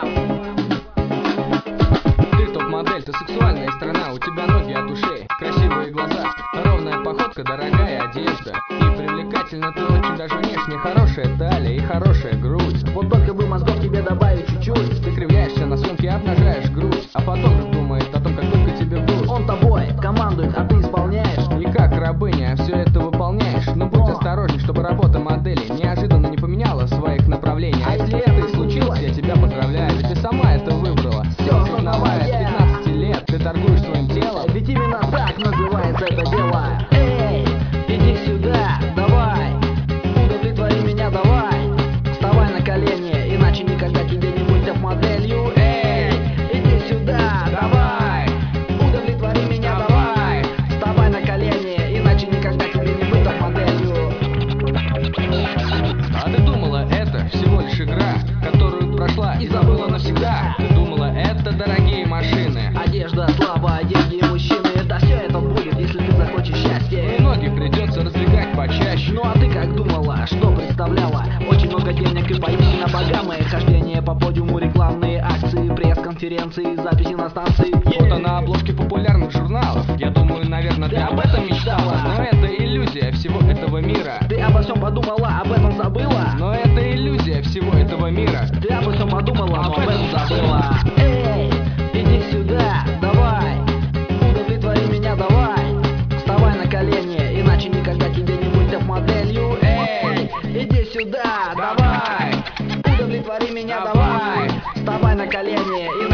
Ты топ-модель, ты сексуальная страна, у тебя ноги от ушей, красивые глаза, ровная походка, дорогая одежда. И привлекательно ты очень даже внешне, хорошая талия и хорошая грудь. Вот только бы мозгов тебе добавить чуть-чуть. Ты кривляешься на съемке, обнажаешь грудь, а фотограф думает о том, как только тебе вдуть. Он тобой командует, а ты исполняешь. И как рабыня все это выполняешь. Но будь осторожней, чтобы работа модели неожиданно не поменяла своих направлений. А если это и случилось, я тебя поздравляю, ведь ты сама это выбрала. Все осознавая, с 15 лет ты торгуешь своим телом. Ведь именно так называется это дело. Эй, иди сюда, давай, удовлетвори меня, давай. Вставай на колени, иначе никогда тебе не быть топ-моделью. Эй, иди сюда, давай, удовлетвори меня, давай. Вставай на колени, иначе никогда тебе не быть топ-моделью. А ты думала, это всего лишь игра, которую прошла и забыла навсегда? Ты думала, это дорогие машины, одежда, слава, деньги и мужчины. Да все это будет, если ты захочешь счастья. и ноги придется раздвигать почаще. Ну а ты как думала, что представляла? Очень много денег и поистине богатые. Хождение по подиуму, рекламные акции, пресс-конференции, записи на станции. Фото на обложке популярных журналов. Я думаю, наверное, ты об этом мечтала. Но это иллюзия всего этого мира. Ты обо всем подумала, об этом забыла. Но это иллюзия всего этого мира. Ты обо всем подумала, но об этом забыла. Эй, иди сюда, давай, удовлетвори меня, давай. Вставай на колени, иначе никогда тебе не быть топ-моделью. Эй, иди сюда, давай, удовлетвори меня, давай. Вставай на колени,